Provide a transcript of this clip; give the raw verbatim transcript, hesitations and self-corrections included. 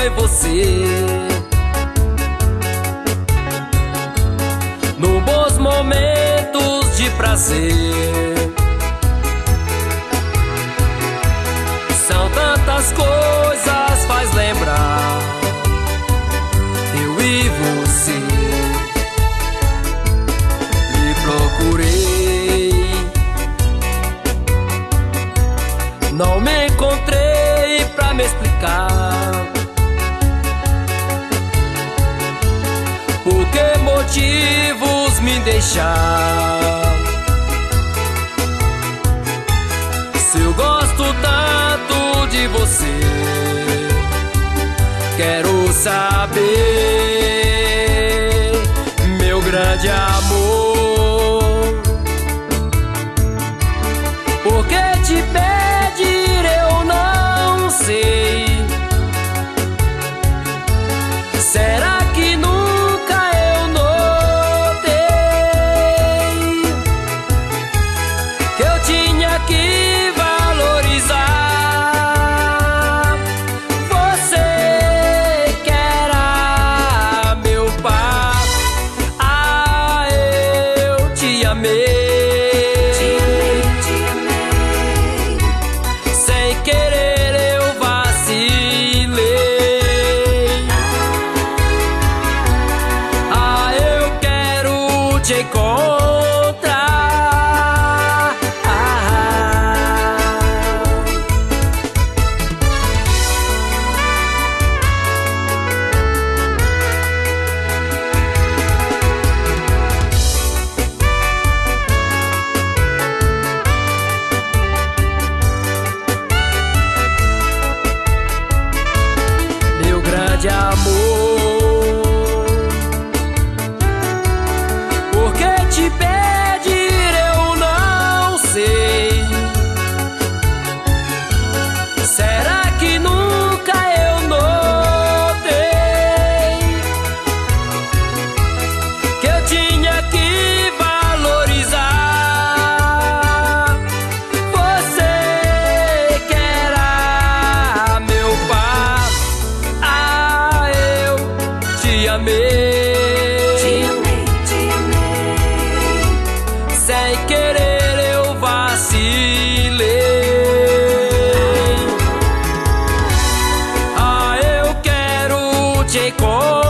foi você. Nos bons momentos de prazer, são tantas coisas faz lembrar eu e você. Lhe procurei, não me encontrei pra me explicar por que motivos me deixar. Se eu gosto tanto de você, quero saber, meu grande amor, por que te pedir eu não sei. Será que nunca eu notei que eu tinha que valorizar você, que era meu par? Ah, eu te amei, Te amei, te amei. sem querer eu vacilei. Ah, eu quero te encontrar. Ah, meu grande amor, por que te pedir eu não sei. Será que nunca eu notei que eu tinha que valorizar você, que era meu par? Ah, eu te amei, Te amei, te amei. sem querer eu vacilei. Ah, eu quero te encontrar.